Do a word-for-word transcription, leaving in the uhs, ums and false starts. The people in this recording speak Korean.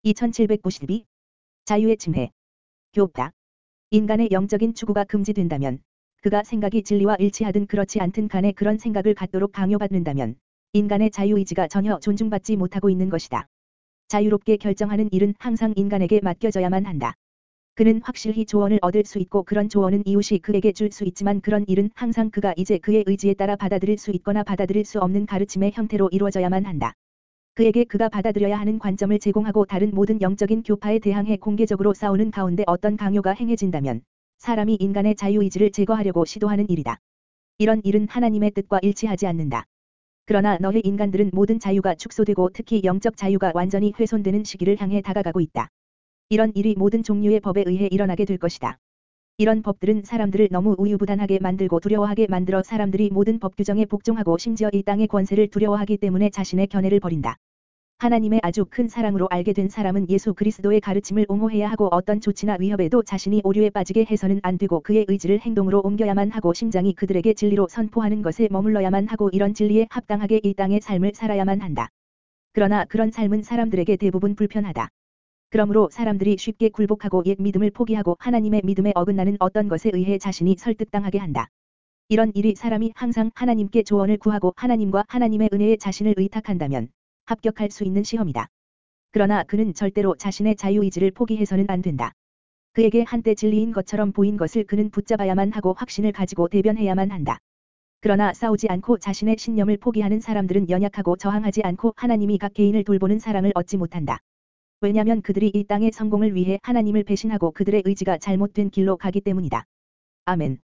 이천칠백구십이. 자유의 침해. 교파. 인간의 영적인 추구가 금지된다면, 그가 생각이 진리와 일치하든 그렇지 않든 간에 그런 생각을 갖도록 강요받는다면 인간의 자유의지가 전혀 존중받지 못하고 있는 것이다. 자유롭게 결정하는 일은 항상 인간에게 맡겨져야만 한다. 그는 확실히 조언을 얻을 수 있고 그런 조언은 이웃이 그에게 줄 수 있지만 그런 일은 항상 그가 이제 그의 의지에 따라 받아들일 수 있거나 받아들일 수 없는 가르침의 형태로 이루어져야만 한다. 그에게 그가 받아들여야 하는 관점을 제공하고 다른 모든 영적인 교파에 대항해 공개적으로 싸우는 가운데 어떤 강요가 행해진다면 사람이 인간의 자유의지를 제거하려고 시도하는 일이다. 이런 일은 하나님의 뜻과 일치하지 않는다. 그러나 너희 인간들은 모든 자유가 축소되고 특히 영적 자유가 완전히 훼손되는 시기를 향해 다가가고 있다. 이런 일이 모든 종류의 법에 의해 일어나게 될 것이다. 이런 법들은 사람들을 너무 우유부단하게 만들고 두려워하게 만들어 사람들이 모든 법 규정에 복종하고 심지어 이 땅의 권세를 두려워하기 때문에 자신의 견해를 버린다. 하나님의 아주 큰 사랑으로 알게 된 사람은 예수 그리스도의 가르침을 옹호해야 하고 어떤 조치나 위협에도 자신이 오류에 빠지게 해서는 안 되고 그의 의지를 행동으로 옮겨야만 하고 심장이 그들에게 진리로 선포하는 것에 머물러야만 하고 이런 진리에 합당하게 이 땅의 삶을 살아야만 한다. 그러나 그런 삶은 사람들에게 대부분 불편하다. 그러므로 사람들이 쉽게 굴복하고 옛 믿음을 포기하고 하나님의 믿음에 어긋나는 어떤 것에 의해 자신이 설득당하게 한다. 이런 일이 사람이 항상 하나님께 조언을 구하고 하나님과 하나님의 은혜에 자신을 의탁한다면 합격할 수 있는 시험이다. 그러나 그는 절대로 자신의 자유의지를 포기해서는 안 된다. 그에게 한때 진리인 것처럼 보인 것을 그는 붙잡아야만 하고 확신을 가지고 대변해야만 한다. 그러나 싸우지 않고 자신의 신념을 포기하는 사람들은 연약하고 저항하지 않고 하나님이 각 개인을 돌보는 사랑을 얻지 못한다. 왜냐하면 그들이 이 땅의 성공을 위해 하나님을 배신하고 그들의 의지가 잘못된 길로 가기 때문이다. 아멘.